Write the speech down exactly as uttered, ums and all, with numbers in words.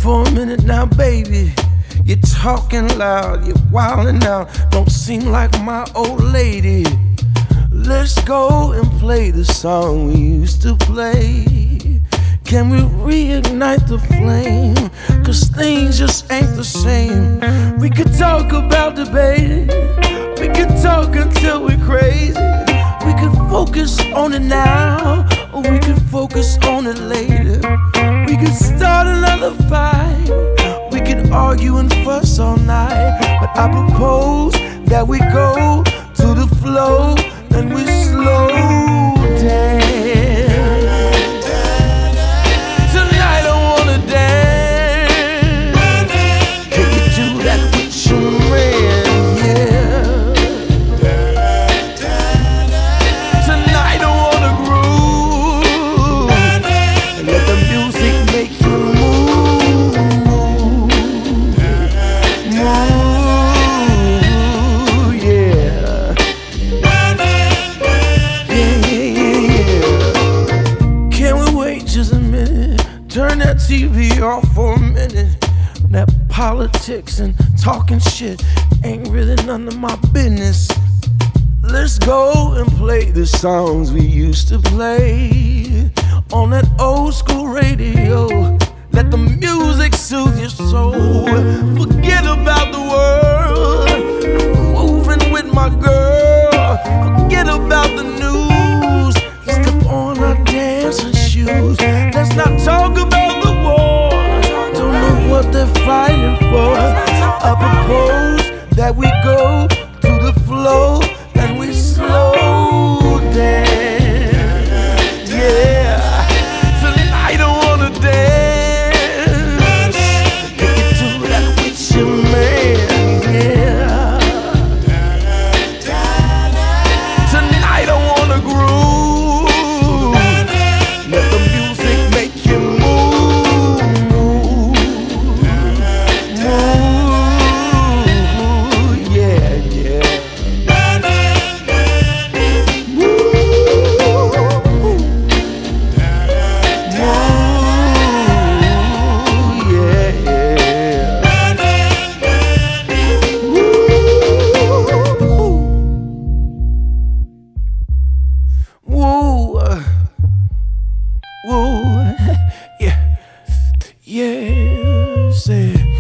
for a minute now, baby. You're talking loud, you're wilding out. Don't seem like my old lady. Let's go and play the song we used to play. Can we reignite the flame? Cause things just ain't the same. We could talk about debating. We could talk until we're crazy. We could focus on it now, or we could focus on it later. We could start another fight. We could argue and fuss all night. But I propose that we go to the flow and we slow down. Tonight I wanna dance. Can you do that with your man? Yeah. Tonight I wanna groove and let the music make you move, move, move, yeah. Just a minute, turn that T V off for a minute. That politics and talking shit ain't really none of my business. Let's go and play the songs we used to play on that old school radio. Let the music soothe your soul. Forget about the world. I'm moving with my girl. Forget about the news. Step on our dancing shoes. Let's not talk about the war. Don't know what they're fighting for. I propose that we go to the flow and we slow down. Yeah, tonight I wanna dance. Can you do that with your man? Yeah. Tonight I wanna groove. Let the music make you move, move, move, yeah, yeah. Move, move, yeah, yeah. Woo, woo. Whoa, yeah, yeah, say